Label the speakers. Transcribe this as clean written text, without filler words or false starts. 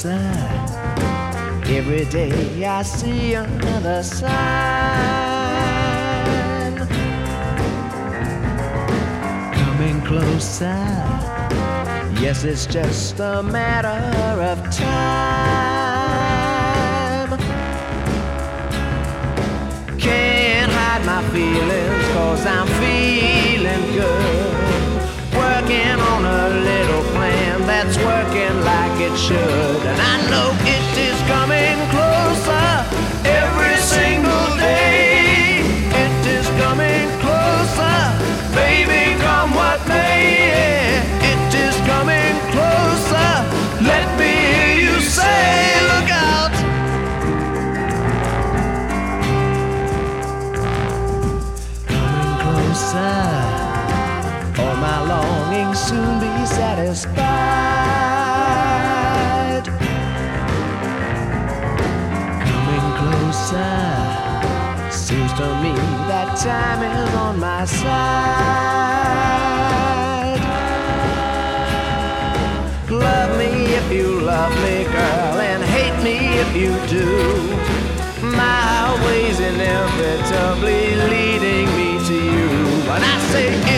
Speaker 1: closer. Every day I see another sign. Coming closer. Yes, it's just a matter of time. Can't hide my feelings, 'cause I'm feeling good. Working on a little plan that's working like it should. And I know it is coming closer every single day. It is coming closer, baby, come what may. It is coming closer, let me hear you say, look out. Coming closer, all my longings soon be satisfied. Coming closer, seems to me that time is on my side. Love me if you love me, girl, and hate me if you do. My way's inevitably leading me to you. And I say